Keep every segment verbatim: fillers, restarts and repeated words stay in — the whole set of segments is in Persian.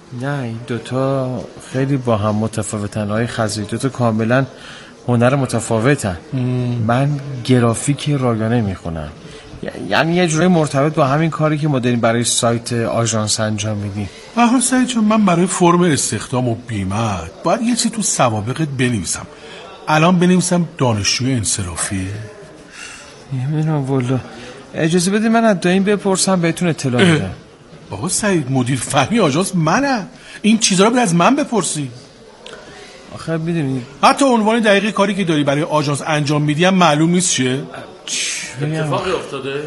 نه این دوتا خیلی با هم متفاوتن آقای خضری، دوتا کاملا هنر متفاوتن. من گرافیک رایانه میخونم، یعنی یه جوری مرتبط با همین کاری که ما داریم برای سایت آژانس انجام میدیم. آها سعید چون من برای فرم استخدام و بیمت باید یه چی تو سوابقت بنویسم. الان بنویسم دانشجوی انصرافی؟ نمیدونم والا، اجازه بدید من از دایم بپرسم بهتون اطلاع میدم. آقا سعید مدیر فنی آژانس منم، این چیزا رو باید از من بپرسی. آخه میدونی حتی عنوان دقیق کاری که داری برای آژانس انجام میدی هم معلوم نیست چیه. اتفاقی افتاده؟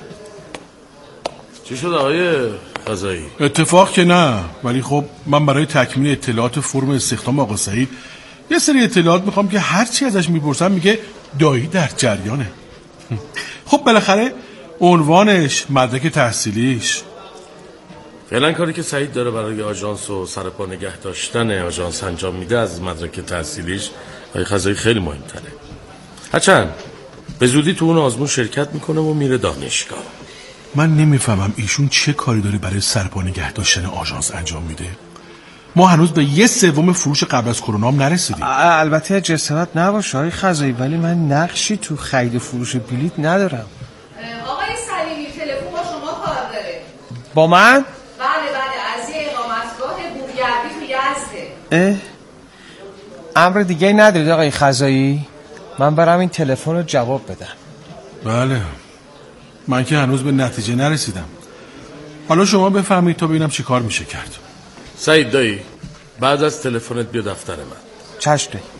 چی شد آقای قضایی؟ اتفاق که نه، ولی خب من برای تکمیل اطلاعات فرم استخدام آقا سعید یه سری اطلاعات میخوام که هر چی ازش میپرسم میگه دایی در جریانه. خب بالاخره عنوانش، مدرک تحصیلیش. فعلا کاری که سعید داره برای آژانس و سرپا نگه داشتن آژانس انجام میده از مدرک تحصیلیش آقای قضایی خیلی مهمتره. هرچند به زودی تو اون آزمون شرکت میکنه و میره دانشگاه. من نمیفهمم ایشون چه کاری داره برای سرپا نگه داشتن آژانس انجام میده. ما هنوز به یه سوم فروش قبل از کرونا هم نرسیدیم. البته جسارت نباشه آقای خضایی، ولی من نقشی تو خرید فروش بلیت ندارم. آقای سلیمی تلفن با شما کار داره. با من؟ بله بله، از یه اقامتگاه بورگردی تو یزده. اه؟ امر دیگه ندارید آقای خضایی؟ من برم این تلفن رو جواب بدم. بله، من که هنوز به نتیجه نرسیدم. حالا شما بفهمید تا ببینم چی کار میشه کرد. سعید دایی بعد از تلفنت بیا دفتر من. چشم دایی.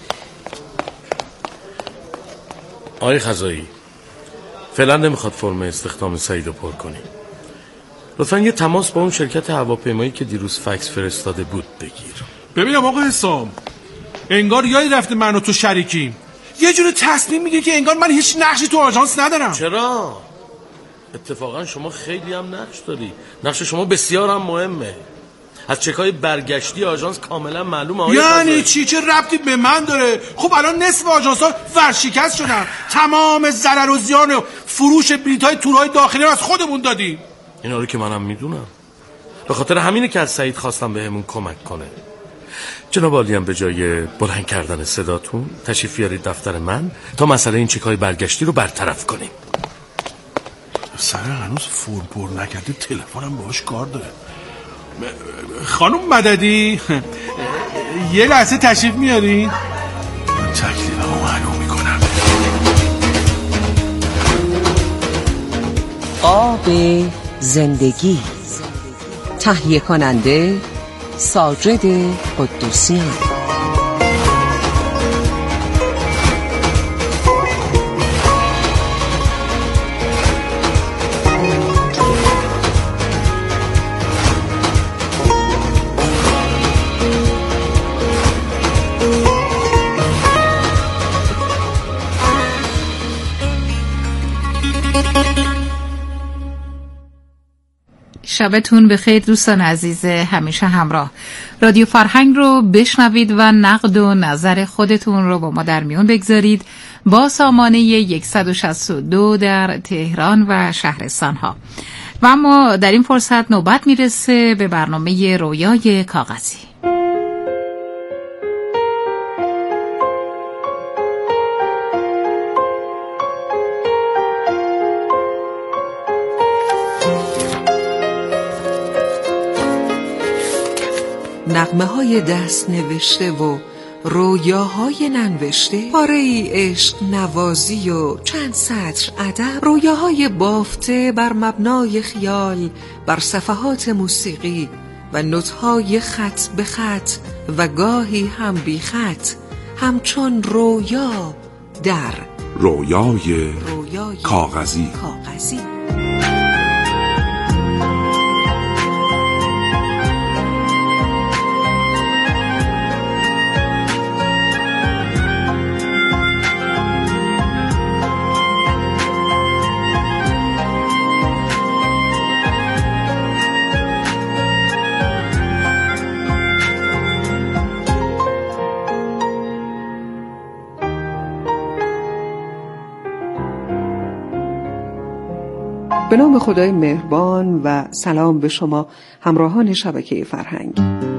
آقای خضایی فعلا نمیخواد فرم استخدام سعید رو پر کنی. لطفا یه تماس با اون شرکت هواپیمایی که دیروز فکس فرستاده بود بگیر. ببینم آقا حسام، انگار یادی رفته من و تو شریکیم. یه جور تصمیم میگه که انگار من هیچ نقشی تو آژانس ندارم. چرا؟ اتفاقا شما خیلی هم نقش داری. نقش شما بسیار هم مهمه. از چکای برگشتی آژانس کاملا معلومه. آقای یعنی چی؟ چه ربطی به من داره؟ خب الان نصف آژانس ها ورشکست شدن. تمام ضرر و زیان و فروش بلیط‌های تورهای داخلی رو از خودمون دادیم. اینا رو که منم میدونم. به خاطر همینه که از سعید خواستم بهمون کمک کنه. جناب عالی هم به جای بلند کردن صداتون تشریف بیارید دفتر من تا مسئله این چکای برگشتی رو برطرف کنیم. سر هنوز فرم پر نکرده، تلفنم باهاش کار داره. خانم مددی یه لحظه تشریف میارین؟ من تکلیفمو معلوم میکنم. آب زندگی، تهیه کننده ساجد قدوسیان. شبتون بخیر دوستان عزیز همیشه همراه. رادیو فرهنگ رو بشنوید و نقد و نظر خودتون رو با ما در میون بگذارید با سامانه صد و شصت و دو در تهران و شهرستان ها. و اما در این فرصت نوبت میرسه به برنامه رویای کاغذی. نغمه های دست نوشته و رویاهای ننوشته، پاره ای عشق نوازی و چند سطر ادب، رویاهای بافته بر مبنای خیال بر صفحات موسیقی و نوت‌های خط به خط و گاهی هم بی خط، همچون رویا در رویای, رویای کاغذی. کاغذی. به نام خدای مهربان و سلام به شما همراهان شبکه فرهنگ.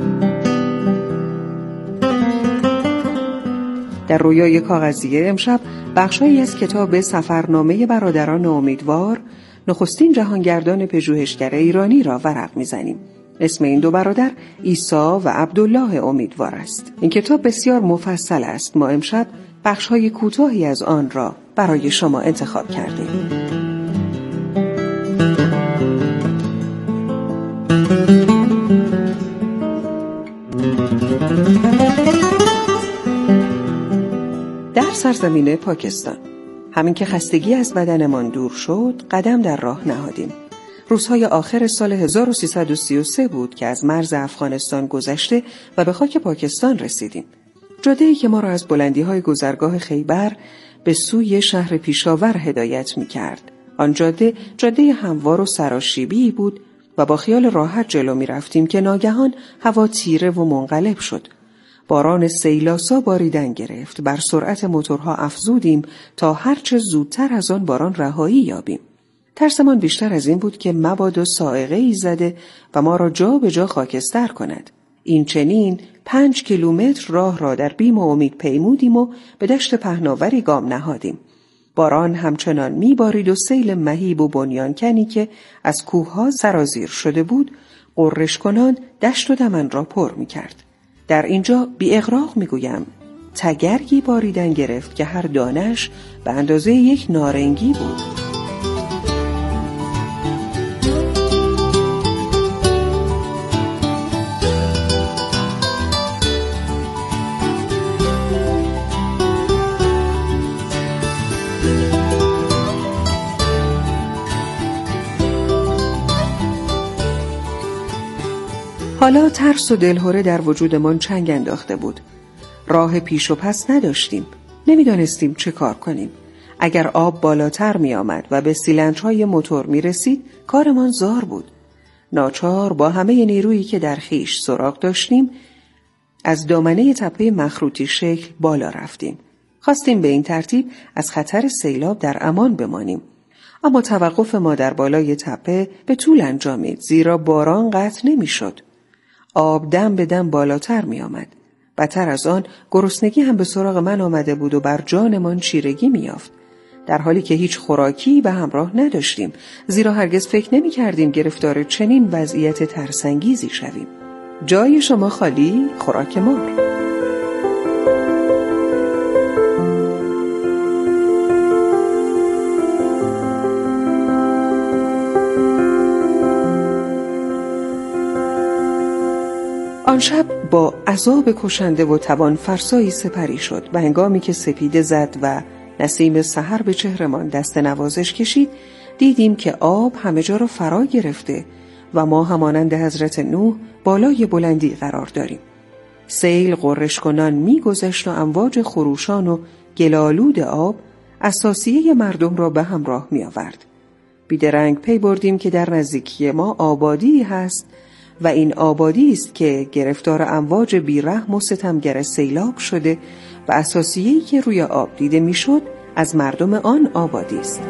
در رویای کاغذیه امشب بخشایی از کتاب سفرنامه برادران امیدوار، نخستین جهانگردان پژوهشگر ایرانی را ورق می‌زنیم. اسم این دو برادر عیسی و عبدالله امیدوار است. این کتاب بسیار مفصل است. ما امشب بخش‌های کوتاهی از آن را برای شما انتخاب کردیم. در سرزمین پاکستان، همین که خستگی از بدنمان دور شد، قدم در راه نهادیم. روزهای آخر سال هزار و سیصد و سی و سه بود که از مرز افغانستان گذشته و به خاک پاکستان رسیدیم. جاده‌ای که ما را از بلندی‌های گذرگاه خیبر به سوی شهر پیشاور هدایت می‌کرد. آن جاده جاده هموار و سراشیبی بود و با خیال راحت جلو می‌رفتیم که ناگهان هوا تیره و منقلب شد. باران سیلاسا باریدن گرفت. بر سرعت موتورها افزودیم تا هرچه زودتر از آن باران رهایی یابیم. ترسمان بیشتر از این بود که مبادا صاعقه‌ای زده و ما را جا به جا خاکستر کند. این چنین پنج کیلومتر راه را در بیم و امید پیمودیم و به دشت پهناوری گام نهادیم. باران همچنان میبارید و سیل مهیب و بنیانکنی که از کوه‌ها سرازیر شده بود، غرش کنان دشت و دمن را پر می‌کرد. در اینجا بی اغراق میگویم تگرگی باریدن گرفت که هر دانش به اندازه یک نارنگی بود. حالا ترس و دلهره در وجودمان چنگ انداخته بود. راه پیش و پس نداشتیم. نمیدانستیم چه کار کنیم. اگر آب بالاتر می آمد و به سیلندرهای موتور می رسید، کارمان زار بود. ناچار با همه نیرویی که در خیش سراغ داشتیم، از دامنه تپه مخروطی شکل بالا رفتیم. خواستیم به این ترتیب از خطر سیلاب در امان بمانیم. اما توقف ما در بالای تپه به طول انجامید، زیرا باران قطع نمی شد. آب دم به دم بالاتر می آمد. بدتر از آن گرسنگی هم به سراغ من آمده بود و بر جانمان چیرگی می یافت. در حالی که هیچ خوراکی به همراه نداشتیم، زیرا هرگز فکر نمی کردیم گرفتار چنین وضعیت ترسانگیزی شویم. جای شما خالی، خوراک مار. آن شب با عذاب کشنده و توان فرسایی سپری شد و هنگامی که سپیده زد و نسیم سحر به چهرمان دست نوازش کشید، دیدیم که آب همه جا را فرا گرفته و ما همانند حضرت نوح بالای بلندی قرار داریم. سیل غرش کنان می گذشت و امواج خروشان و گلالود آب اساسیه مردم را به همراه می آورد. بیدرنگ پی بردیم که در نزدیکی ما آبادی هست و این آبادی است که گرفتار امواج بیرحم و ستمگر سیلاب شده و اساسیه‌ای که روی آب دیده میشد از مردم آن آبادی است.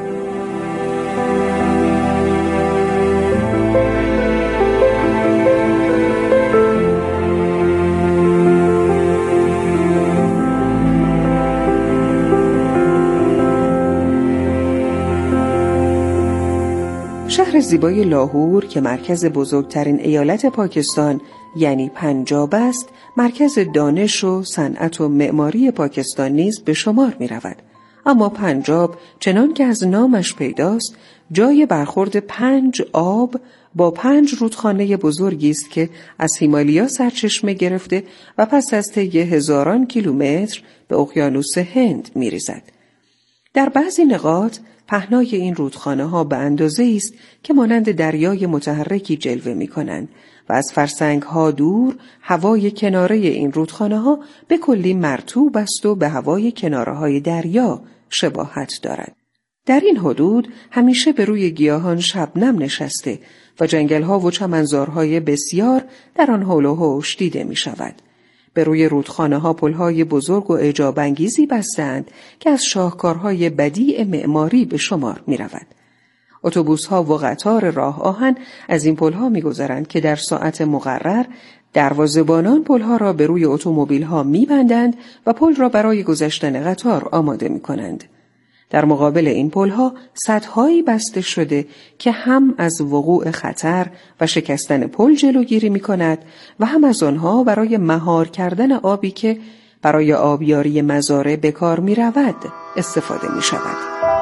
شهر زیبای لاهور که مرکز بزرگترین ایالت پاکستان یعنی پنجاب است، مرکز دانش و صنعت و معماری پاکستان نیز به شمار می رود. اما پنجاب چنان که از نامش پیداست، جای برخورد پنج آب با پنج رودخانه بزرگی است که از هیمالیا سرچشمه گرفته و پس از طی هزاران کیلومتر به اقیانوس هند می ریزد. در بعضی نقاط پهنای این رودخانه ها به اندازه است که مانند دریای متحرکی جلوه می کنند و از فرسنگ ها دور هوای کناره این رودخانه ها به کلی مرطوب است و به هوای کناره های دریا شباهت دارد. در این حدود همیشه به روی گیاهان شبنم نشسته و جنگل ها و چمنزارهای بسیار در آن حول و حوش دیده می شود. به روی رودخانه ها پلهای بزرگ و اعجاب انگیزی بستند که از شاهکارهای بدیع معماری به شمار می رود. اتوبوس‌ها و قطار راه آهن از این پل‌ها می‌گذرند که در ساعت مقرر دروازه‌بانان پل‌ها را به روی اتومبیل‌ها می‌بندند و پل را برای گذشتن قطار آماده می‌کنند. در مقابل این پل‌ها سدهایی بسته شده که هم از وقوع خطر و شکستن پل جلوگیری می‌کند و هم از آنها برای مهار کردن آبی که برای آبیاری مزارع به کار می‌رود استفاده می‌شود.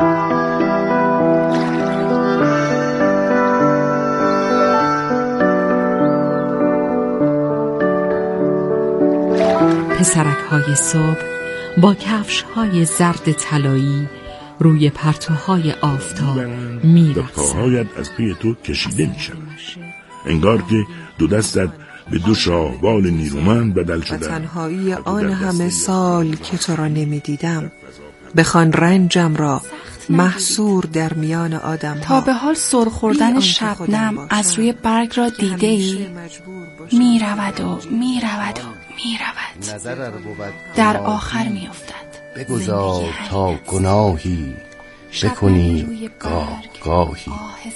پسرک‌های صبح با کفش‌های زرد طلایی روی پرتوهای آفتاب می‌رقصند. پاهایت از پی تو کشیده می‌شود. انگار که دو دستت به دو شاهبال نیرومند بدل شده. تنهایی آن همه سال که تو را نمی‌دیدم، بخوان رنجم را محصور در میان آدم ها. تا به حال سر خوردن شبنم از روی برگ را دیده ای؟ می رود و می رود و می رود، در آخر می افتد. بگذار تا گناهی بکنی گاه گاهی،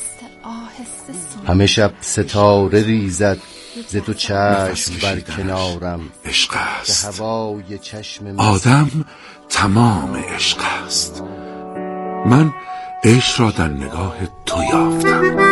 همه شب ستاره ریزد ز تو چشم بر کنارم. عشق است، هوای چشم آدم تمام عشق است. من عشق را در نگاه تو یافتم.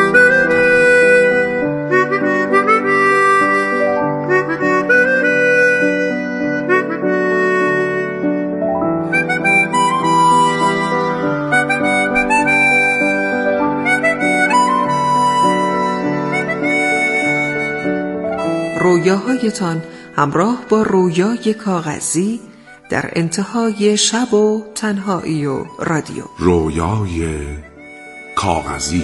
رویاهایتان همراه با رویای کاغذی در انتهای شب و تنهایی و رادیو. رویای کاغذی.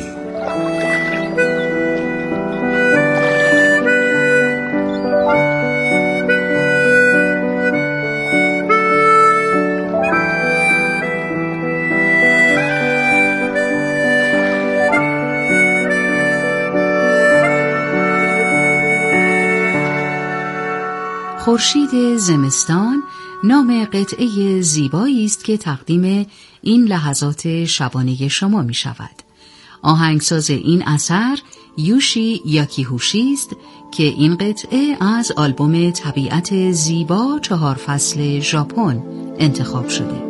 خورشید زمستان نام قطعه زیبایی است که تقدیم این لحظات شبانه شما می شود. آهنگساز این اثر یوشی یاکیهوشی است که این قطعه از آلبوم طبیعت زیبا چهار فصل ژاپن انتخاب شده.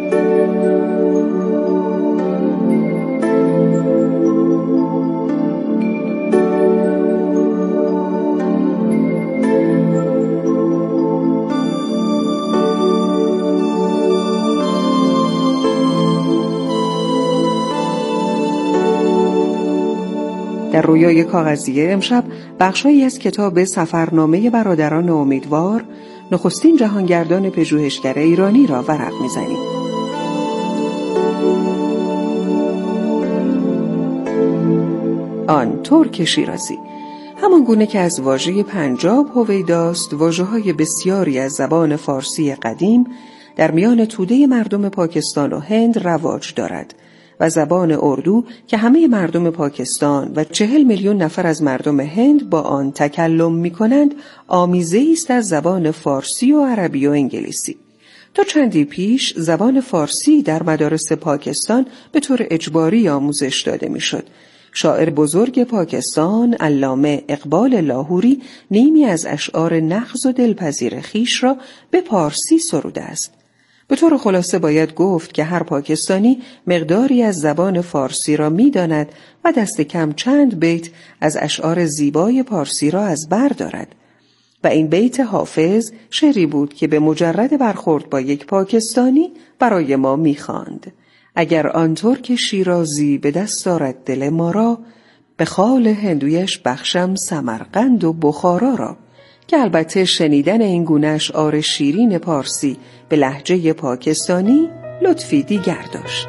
در رویای کاغذی امشب بخشایی از کتاب سفرنامه برادران امیدوار، نخستین جهانگردان پژوهشگر ایرانی را ورق می‌زنیم. آن ترک شیرازی، همان گونه که از واژه پنجاب هویداست، واژه‌های بسیاری از زبان فارسی قدیم در میان توده مردم پاکستان و هند رواج دارد و زبان اردو که همه مردم پاکستان و چهل میلیون نفر از مردم هند با آن تکلم می کنند، آمیزه‌ای است از زبان فارسی و عربی و انگلیسی. تا چندی پیش زبان فارسی در مدارس پاکستان به طور اجباری آموزش داده می شد. شاعر بزرگ پاکستان علامه اقبال لاهوری نیمی از اشعار نغز و دلپذیر خیش را به پارسی سروده است. به طور خلاصه باید گفت که هر پاکستانی مقداری از زبان فارسی را می داند و دست کم چند بیت از اشعار زیبای پارسی را از بر دارد. و این بیت حافظ شعری بود که به مجرد برخورد با یک پاکستانی برای ما می خواند: اگر آن ترک شیرازی به دست آرد دل ما را، به خال هندویش بخشم سمرقند و بخارا را. که البته شنیدن این گونه اشعار شیرین پارسی به لهجه پاکستانی لطفی دیگر داشت.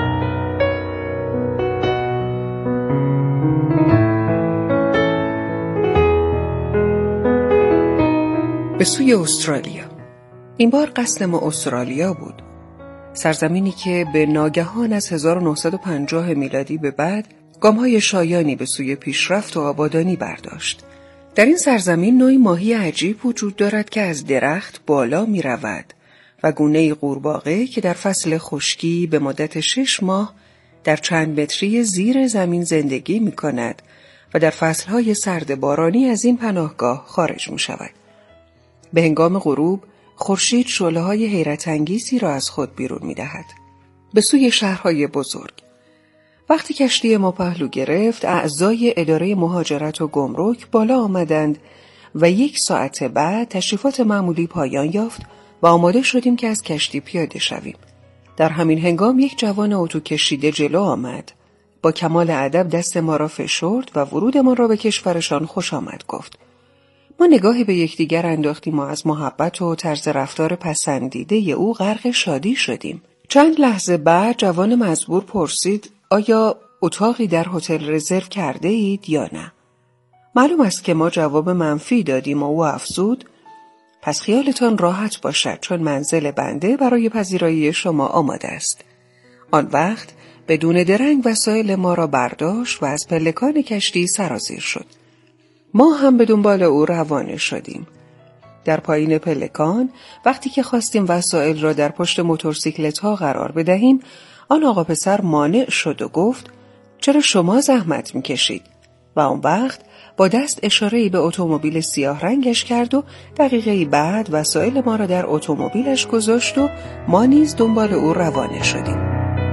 به سوی استرالیا. این بار قصد ما استرالیا بود، سرزمینی که به ناگهان از هزار و نهصد و پنجاه میلادی به بعد گام‌های شایانی به سوی پیشرفت و آبادانی برداشت. در این سرزمین نوعی ماهی عجیب وجود دارد که از درخت بالا می رود و گونه‌ای قورباغه که در فصل خشکی به مدت شش ماه در چند متری زیر زمین زندگی می کند و در فصلهای سرد بارانی از این پناهگاه خارج می شود. به هنگام غروب خورشید شعله‌های حیرت انگیزی را از خود بیرون می دهد. به سوی شهرهای بزرگ. وقتی کشتی ما پهلو گرفت، اعضای اداره مهاجرت و گمرک بالا آمدند و یک ساعت بعد تشریفات معمولی پایان یافت و آماده شدیم که از کشتی پیاده شویم. در همین هنگام یک جوان اتو کشیده جلو آمد. با کمال ادب دست ما را فشرد و ورودمان را به کشورشان خوش آمد گفت. ما نگاهی به یکدیگر انداختیم و از محبت و طرز رفتار پسندیده او غرق شادی شدیم. چند لحظه بعد جوان مزبور پرسید آیا اتاقی در هتل رزرو کرده اید یا نه؟ معلوم است که ما جواب منفی دادیم و او افزود پس خیالتان راحت باشد چون منزل بنده برای پذیرایی شما آماده است. آن وقت بدون درنگ وسایل ما را برداشت و از پلکان کشتی سرازیر شد. ما هم به دنبال او روانه شدیم. در پایین پلکان وقتی که خواستیم وسایل را در پشت موتورسیکلت ها قرار بدهیم، آن آقا پسر مانع شد و گفت چرا شما زحمت میکشید؟ و آن وقت با دست اشاره‌ای به اتومبیل سیاه رنگش کرد و دقیقه‌ای بعد وسایل ما را در اتومبیلش گذاشت و ما نیز دنبال او روانه شدیم.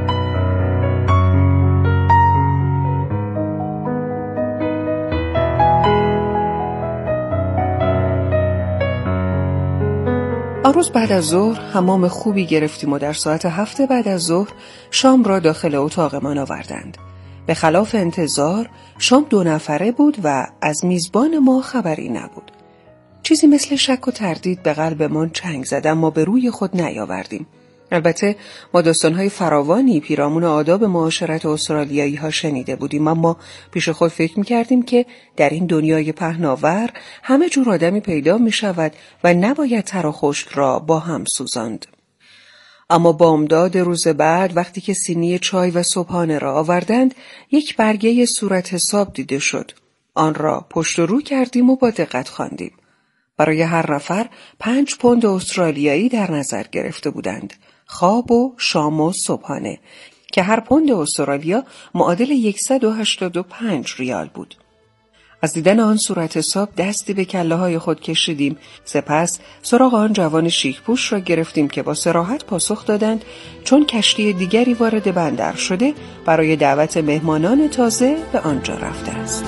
آن روز بعد از ظهر حمام خوبی گرفتیم و در ساعت هفت بعد از ظهر شام را داخل اتاقمان آوردند. به خلاف انتظار شام دو نفره بود و از میزبان ما خبری نبود. چیزی مثل شک و تردید به قلبمان چنگ زد اما به روی خود نیاوردیم. البته ما داستان‌های فراوانی پیرامون آداب معاشرت استرالیایی ها شنیده بودیم، اما پیش خود فکر می‌کردیم که در این دنیای پهناور همه جور آدمی پیدا می‌شود و نباید تر و خشک را با هم سوزاند. اما بامداد روز بعد وقتی که سینی چای و صبحانه را آوردند، یک برگه صورت حساب دیده شد. آن را پشت و رو کردیم و با دقت خواندیم. برای هر نفر پنج پوند استرالیایی در نظر گرفته بودند. خواب و شام و صبحانه که هر پوند استرالیا معادل صد و هشتاد و پنج ریال بود. از دیدن آن صورت حساب دستی به کله های خود کشیدیم. سپس سراغ آن جوان شیک‌پوش را گرفتیم که با صراحت پاسخ دادند چون کشتی دیگری وارد بندر شده برای دعوت مهمانان تازه به آنجا رفته است.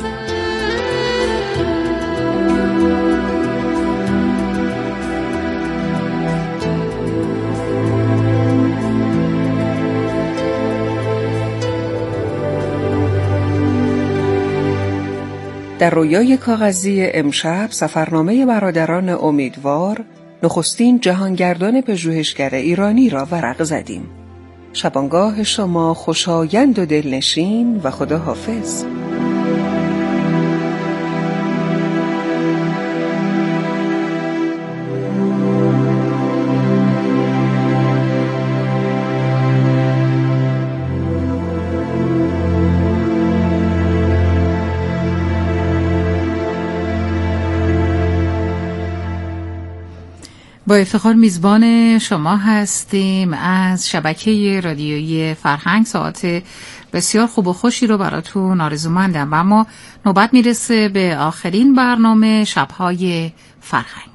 در رویای کاغذی امشب سفرنامه برادران امیدوار نخستین جهانگردان پژوهشگر ایرانی را ورق زدیم. شبانگاه شما خوشایند و دلنشین و خدا حافظ. با افتخار میزبان شما هستیم از شبکه رادیویی فرهنگ. ساعت بسیار خوب و خوشی رو براتون آرزومندم و اما نوبت میرسه به آخرین برنامه شبهای فرهنگ.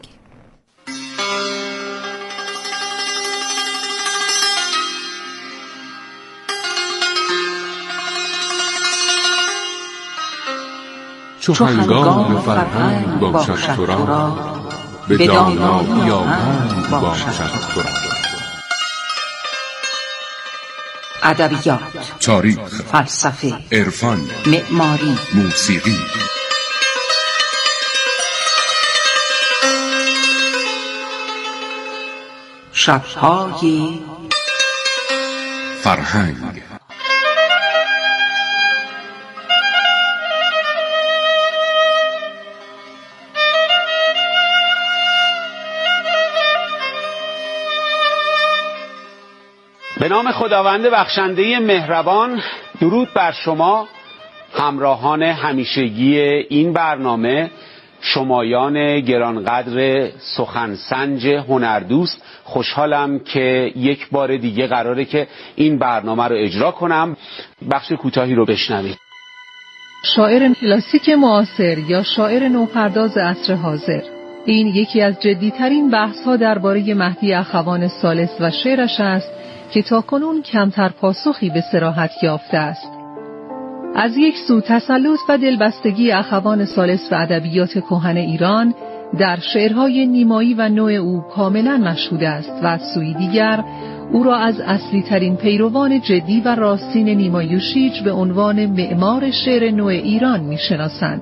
چو هنگام فرهنگ باشد تو را، به دانایی آهنگ باشد تو را. ادبیات، تاریخ، فلسفه، عرفان، معماری، موسیقی. شبهای فرهنگ. به نام خداوند بخشنده مهربان. درود بر شما همراهان همیشگی این برنامه. شمایان گرانقدر سخنسنج هنردوست، خوشحالم که یک بار دیگه قراره که این برنامه رو اجرا کنم. بخش کوتاهی رو بشنوید. شاعر کلاسیک معاصر یا شاعر نوپرداز عصر حاضر، این یکی از جدیترین بحث‌ها درباره مهدی اخوان ثالث و شعرش است که تاکنون کمتر پاسخی به صراحت یافته است. از یک سو تسلط و دلبستگی اخوان ثالث به ادبیات کهن ایران در شعرهای نیمایی و نوع او کاملا مشهود است و از سوی دیگر او را از اصلی ترین پیروان جدی و راستین نیمایوشیج به عنوان معمار شعر نوع ایران می‌شناسند.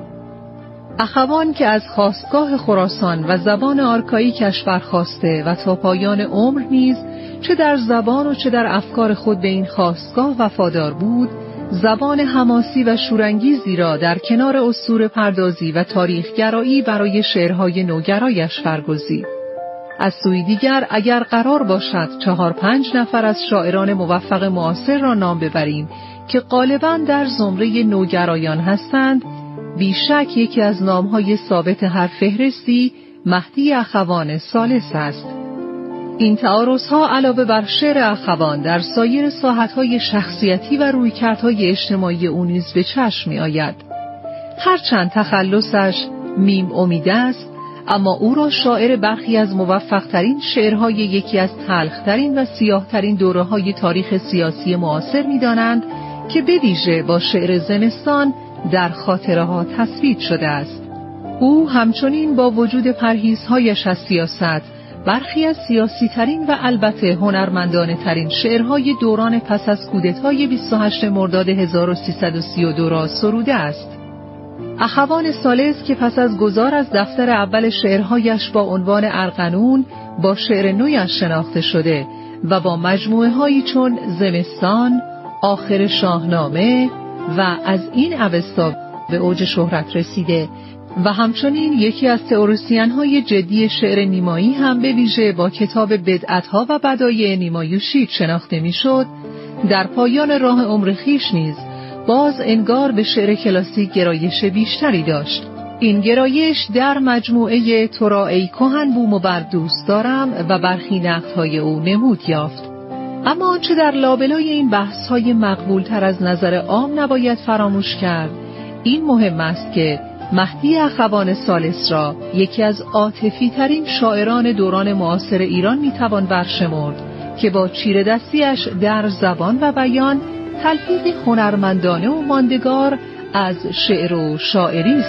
اخوان که از خاستگاه خراسان و زبان آرکاییکش برخاسته و تا پایان عمر نیز چه در زبان و چه در افکار خود به این خاستگاه وفادار بود، زبان حماسی و شورانگیزی را در کنار اسطوره پردازی و تاریخگرایی برای شعرهای نوگرایش برگزید. از سوی دیگر اگر قرار باشد چهار پنج نفر از شاعران موفق معاصر را نام ببریم که غالباً در زمره نوگرایان هستند، بیشک یکی از نامهای ثابت هر فهرستی مهدی اخوان ثالث است. این تعارضها علاوه بر شعر اخوان در سایر ساحت‌های شخصیتی و رویکردهای اجتماعی او نیز به چشم می‌آید. هرچند تخلصش میم امید است، اما او را شاعر برخی از موفق‌ترین شعرهای یکی از تلخ‌ترین و سیاه‌ترین دوره‌های تاریخ سیاسی معاصر می‌دانند که به ویژه با شعر زمستان در خاطره‌ها تثبیت شده است. او همچنین با وجود پرهیزهایش از سیاست، برخی از سیاسی ترین و البته هنرمندانه ترین شعرهای دوران پس از کودتای بیست و هشتم مرداد هزار و سیصد و سی و دو را سروده است. اخوان ثالث که پس از گذار از دفتر اول شعرهایش با عنوان ارغنون با شعر نویش شناخته شده و با مجموعه هایی چون زمستان، آخر شاهنامه و از این اوستا به اوج شهرت رسیده و همچنین یکی از تئوریسین‌های جدی شعر نیمایی هم به ویژه با کتاب بدعت‌ها و بدایع نیمایوشیج شناخته می‌شد، در پایان راه عمر خویش نیز باز انگار به شعر کلاسیک گرایش بیشتری داشت. این گرایش در مجموعه تو را ای کهن بوم و بر دوست دارم و برخی نقدهای او نمود یافت. اما آنچه در لابلای این بحث‌های مقبول‌تر از نظر عام نباید فراموش کرد، این مهم است که مهدی اخوان ثالث را یکی از عاطفی ترین شاعران دوران معاصر ایران میتوان برشمرد که با چیره دستیش در زبان و بیان تلفیقی هنرمندانه و ماندگار از شعر و شاعری است.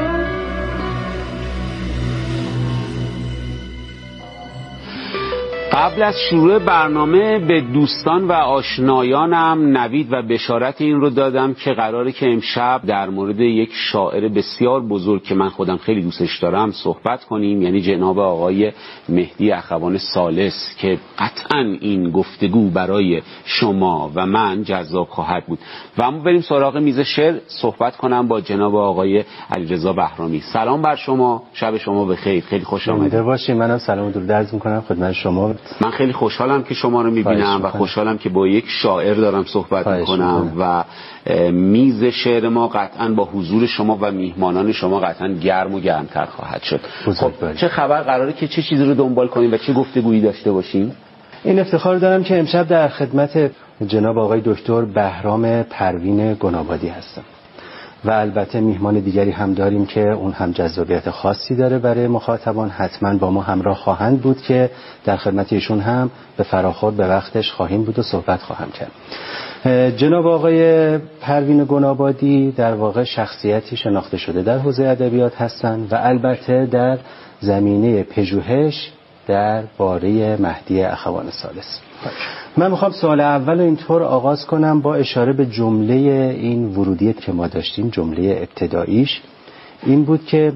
قبل از شروع برنامه به دوستان و آشنایانم نوید و بشارت این رو دادم که قراره که امشب در مورد یک شاعر بسیار بزرگ که من خودم خیلی دوستش دارم صحبت کنیم، یعنی جناب آقای مهدی اخوان ثالث که قطعا این گفتگو برای شما و من جذاب خواهد بود. و اما بریم سراغ میز شعر، صحبت کنم با جناب آقای علیرضا بهرامی. سلام بر شما، شب شما بخیر، خیلی خوش آمدید. باشید. منم سلام و درود عرض می‌کنم خدمت شما. من خیلی خوشحالم که شما رو میبینم و خوشحالم که با یک شاعر دارم صحبت میکنم و میز شعر ما قطعا با حضور شما و میهمانان شما قطعا گرم و گرمتر خواهد شد. خب چه خبر؟ قراره که چه چیزی رو دنبال کنیم و چه گفتگویی داشته باشیم؟ این افتخار دارم که امشب در خدمت جناب آقای دکتر بهرام پروین گنابادی هستم و البته میهمان دیگری هم داریم که اون هم جذابیت خاصی داره برای مخاطبان، حتما با ما همراه خواهند بود که در خدمت ایشون هم به فراخور به وقتش خواهیم بود و صحبت خواهم کرد. جناب آقای پروین گنابادی در واقع شخصیتی شناخته شده در حوزه ادبیات هستند و البته در زمینه پژوهش در باره مهدی اخوان ثالث. من میخوام سوال اول اینطور آغاز کنم با اشاره به جمله این ورودی که ما داشتیم، جمله ابتداییش این بود که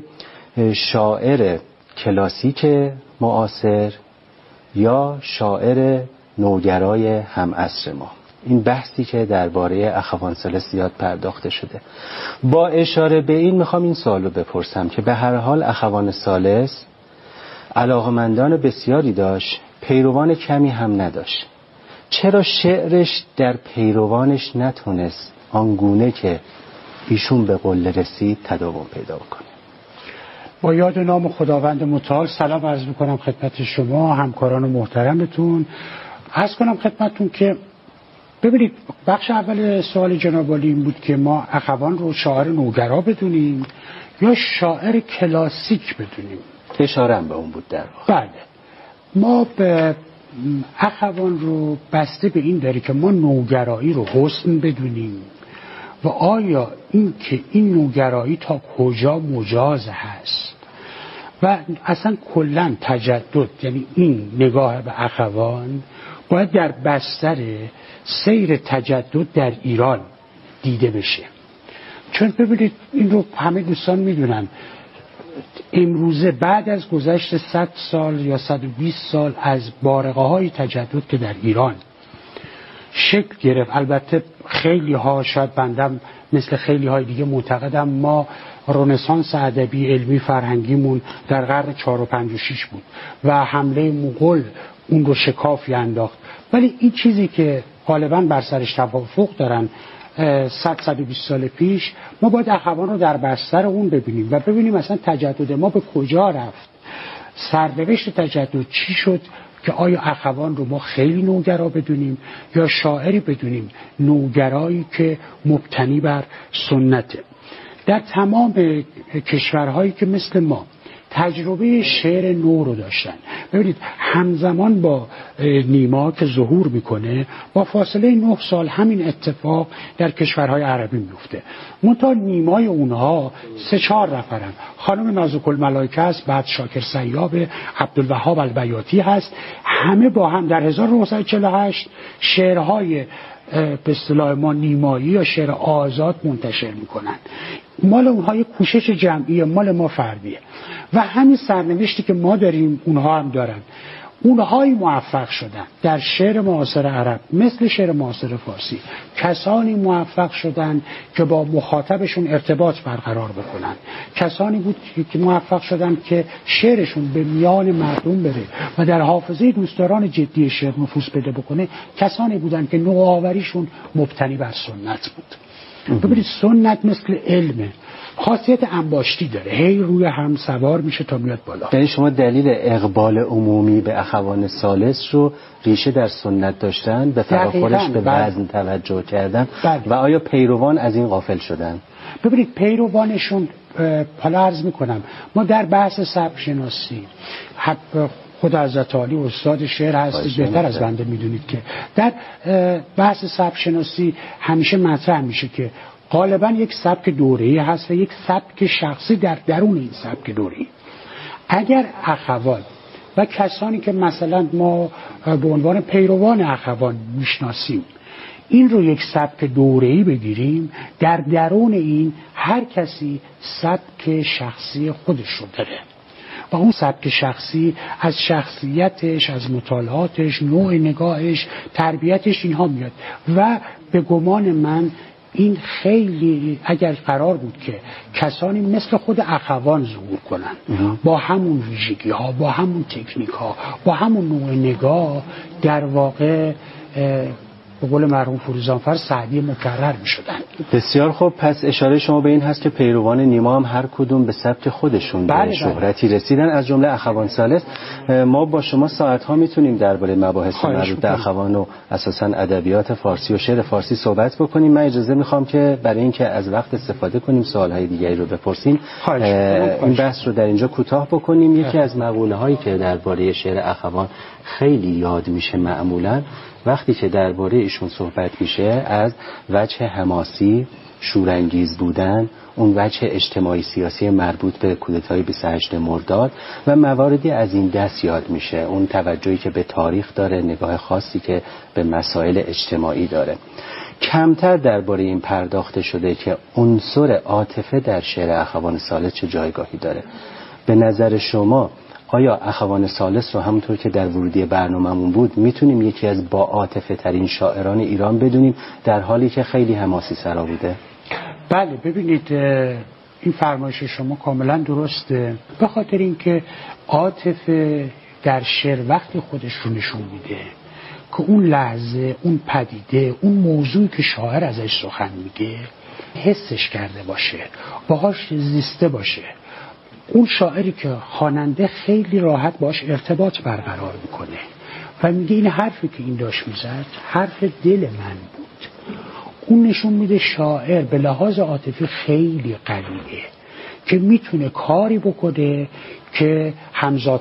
شاعر کلاسیک معاصر یا شاعر نوگرای هم عصر ما، این بحثی که درباره اخوان ثالث زیاد پرداخته شده. با اشاره به این میخوام این سوالو بپرسم که به هر حال اخوان ثالث علاقمندان بسیاری داشت، پیروان کمی هم نداشت. چرا شعرش در پیروانش نتونست آنگونه که ایشون به قله رسید تداوم پیدا کنه؟ با یاد نام خداوند متعال سلام عرض میکنم خدمت شما همکاران محترمتون. عرض کنم خدمتتون که ببینید بخش اول سوال جناب عالی این بود که ما اخوان رو شاعر نوگرا بدونیم یا شاعر کلاسیک بدونیم. اشاره هم به اون بود در واقع. بله ما به اخوان رو بسته به این داره که ما نوگرایی رو حسن بدونیم و آیا این که این نوگرایی تا کجا مجاز هست و اصلا کلا تجدد، یعنی این نگاه به اخوان باید در بستر سیر تجدد در ایران دیده بشه. چون ببینید این رو همه دوستان میدونن امروزه بعد از گذشت صد سال یا صد و بیست سال از بارقه های تجدد که در ایران شکل گرفت، البته خیلی ها شاید بندم مثل خیلی های دیگه معتقدم ما رنسانس ادبی علمی فرهنگیمون در قرن چهار و پنج و شش بود و حمله مغول اون رو شکافی انداخت، ولی این چیزی که غالبا بر سرش توافق دارن صد صد و بیست سال پیش، ما باید اخوان رو در بستر اون ببینیم و ببینیم اصلا تجدد ما به کجا رفت، سرنوشت تجدد چی شد که آیا اخوان رو ما خیلی نوگرا بدونیم یا شاعری بدونیم نوگرایی که مبتنی بر سنته. در تمام کشورهایی که مثل ما تجربه شعر نو رو داشتن، ببینید همزمان با نیما که ظهور میکنه با فاصله نه سال همین اتفاق در کشورهای عربی میفته. منتها نیمای اونها سه چهار نفرن، خانم نازک الملائکه است، بعد شاکر سیاب، عبدالوهاب البیاتی هست، همه با هم در هزار و نهصد و چهل و هشت شعرهای به اصطلاح ما نیمایی یا شعر آزاد منتشر میکنن. مال اونها یک کوشش جمعیه، مال ما فردیه و همین سرنوشتی که ما داریم اونها هم دارن. اونهایی موفق شدن در شعر معاصر عرب مثل شعر معاصر فارسی، کسانی موفق شدن که با مخاطبشون ارتباط برقرار بکنن، کسانی بود که موفق شدن که شعرشون به میان مردم بره و در حافظه دوستداران جدی شعر نفوذ پیدا بکنه، کسانی بودن که نوآوریشون مبتنی بر سنت بود. ببینید سنت مثل علمه، خاصیت انباشتی داره، هی روی هم سوار میشه تا میاد بالا. یعنی شما دلیل اقبال عمومی به اخوان ثالث رو ریشه در سنت داشتن، به فراخورش به وزن توجه کردن بله. و آیا پیروان از این غافل شدن؟ ببینید پیروانشون حالا عرض میکنم ما در بحث سبک شناسی خود حضرت عالی استاد شعر هستید، بهتر از بنده میدونید که در بحث سبک شناسی همیشه مطرح میشه که غالبا یک سبک دوره‌ای هست و یک سبک شخصی در درون این سبک دوره‌ای. اگر اخوان و کسانی که مثلا ما به عنوان پیروان اخوان میشناسیم این رو یک سبک دوره‌ای بگیریم، در درون این هر کسی سبک شخصی خودش رو داره و اون سبک شخصی از شخصیتش، از مطالعاتش، نوع نگاهش، تربیتش اینها میاد و به گمان من این خیلی اگر قرار بود که کسانی مثل خود اخوان ظهور کنن با همون ویژگی ها، با همون تکنیک ها، با همون نوع نگاه، در واقع به قول مرحوم فروزانفر سعدی مکرر می شدن. بسیار خوب، پس اشاره شما به این هست که پیروان نیما هم هر کدوم به سبک خودشون به شهرتی رسیدن، از جمله اخوان ثالث. ما با شما ساعت ها میتونیم درباره مباحث مربوط به اخوان و اساسا ادبیات فارسی و شعر فارسی صحبت بکنیم. من اجازه میخوام که برای اینکه از وقت استفاده کنیم سوال های دیگری رو بپرسیم این بحث رو در اینجا کوتاه بکنیم. یکی از مقوله هایی که درباره شعر اخوان خیلی یاد میشه معمولا وقتی که درباره ایشون صحبت میشه از وجه حماسی، شورانگیز بودن، اون وجه اجتماعی سیاسی مربوط به کودتای بیست و هشتم مرداد و مواردی از این دست یاد میشه. اون توجهی که به تاریخ داره، نگاه خاصی که به مسائل اجتماعی داره. کمتر درباره این پرداخته شده که عنصر عاطفه در شعر اخوان ثالث چه جایگاهی داره. به نظر شما آیا اخوان ثالث رو همونطور که در ورودی برنامه‌مون بود میتونیم یکی از با عاطفه ترین شاعران ایران بدونیم در حالی که خیلی حماسی سرا بوده؟ بله، ببینید این فرمایش شما کاملا درسته، به خاطر اینکه عاطفه در شعر وقتی خودش رو نشون میده که اون لحظه، اون پدیده، اون موضوعی که شاعر ازش سخن میگه حسش کرده باشه، باهاش زیسته باشه. اون شاعری که خواننده خیلی راحت باش ارتباط برقرار میکنه و میگه این حرفی که این داشت میزد حرف دل من بود. اون نشون میده شاعر به لحاظ عاطفی خیلی قویه که میتونه کاری بکنه که همزاد